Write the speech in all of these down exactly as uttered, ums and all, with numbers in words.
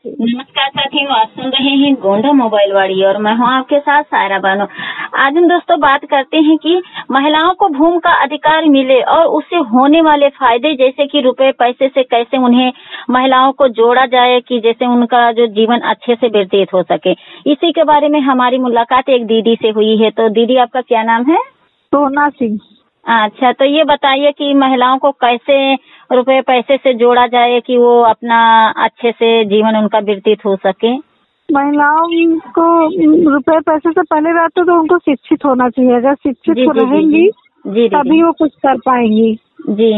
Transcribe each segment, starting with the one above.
नमस्कार साथियों, आप सुन रहे हैं गोंडा मोबाइल वाड़ी और मैं हूं आपके साथ सायरा बानो। आज हम दोस्तों बात करते हैं कि महिलाओं को भूमि का अधिकार मिले और उससे होने वाले फायदे, जैसे कि रुपए पैसे से कैसे उन्हें महिलाओं को जोड़ा जाए कि जैसे उनका जो जीवन अच्छे से व्यतीत हो सके। इसी के बारे में हमारी मुलाकात एक दीदी से हुई है। तो दीदी, आपका क्या नाम है? सोना सिंह। अच्छा, तो ये बताइए कि महिलाओं को कैसे रुपए पैसे से जोड़ा जाए कि वो अपना अच्छे से जीवन उनका व्यतीत हो सके। महिलाओं को रुपए पैसे से पहले रहते तो उनको शिक्षित होना चाहिए। अगर शिक्षित जी, जी, रहेंगी जी, जी, तभी वो कुछ कर पाएंगी। जी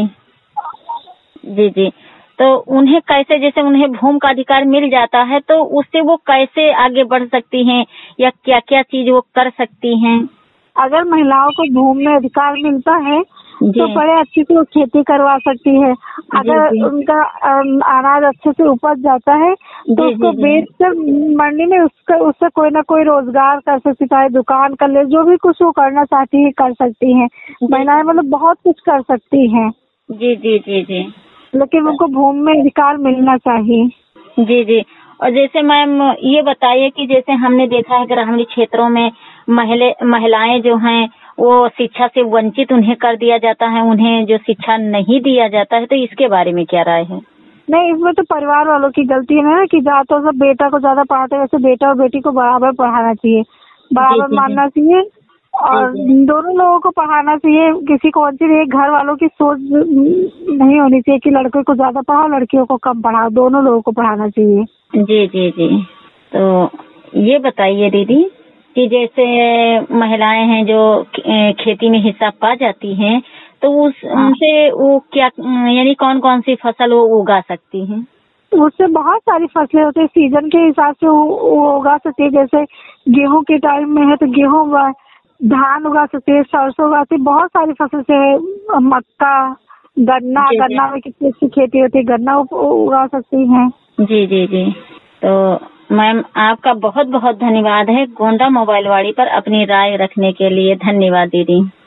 जी जी तो उन्हें कैसे, जैसे उन्हें भूमि का अधिकार मिल जाता है तो उससे वो कैसे आगे बढ़ सकती हैं या क्या क्या चीज वो कर सकती हैं? अगर महिलाओं को भूमि में अधिकार मिलता है तो बड़े अच्छे से वो खेती करवा सकती है। अगर जी, जी. उनका अनाज अच्छे से उपज जाता है तो जी, उसको बेचकर मंडी में उसका उससे कोई ना कोई रोजगार कर सकती है, दुकान कर ले, जो भी कुछ वो करना चाहती है कर सकती हैं। महिलाएं मतलब बहुत कुछ कर सकती हैं। जी जी जी जी लेकिन उनको भूमि में अधिकार मिलना चाहिए। जी जी और जैसे मैम ये बताइए कि जैसे हमने देखा है ग्रामीण क्षेत्रों में महिला महिलाएं जो हैं वो शिक्षा से वंचित उन्हें कर दिया जाता है, उन्हें जो शिक्षा नहीं दिया जाता है, तो इसके बारे में क्या राय है? नहीं, इसमें तो परिवार वालों की गलती है ना कि जहाँ तो सब बेटा को ज्यादा पढ़ाते हैं, वैसे बेटा और बेटी को बराबर पढ़ाना चाहिए, बराबर मानना चाहिए और दोनों लोगों को पढ़ाना चाहिए। किसी को वंचित नहीं, घर वालों की सोच नहीं होनी चाहिए कि लड़के को ज्यादा पढ़ाओ लड़कियों को कम पढ़ाओ, दोनों लोगों को पढ़ाना चाहिए। जी जी जी तो ये बताइए दीदी कि जैसे महिलाएं हैं जो खेती में हिस्सा पा जाती हैं तो उस उनसे वो क्या यानी कौन कौन सी फसल वो उगा सकती हैं? उससे बहुत सारी फसलें होती है, सीजन के हिसाब से वो उगा सकती है। जैसे गेहूं के टाइम में है तो गेहूं उगा, धान उगा सकती है, सरसों उगा सकती है, बहुत सारी फसल से, मक्का, गन्ना, गन्ना में कितनी अच्छी खेती होती है, गन्ना उगा सकती हैं। जी जी जी तो मैम आपका बहुत बहुत धन्यवाद है गोंडा मोबाइल वाड़ी पर अपनी राय रखने के लिए। धन्यवाद दीदी।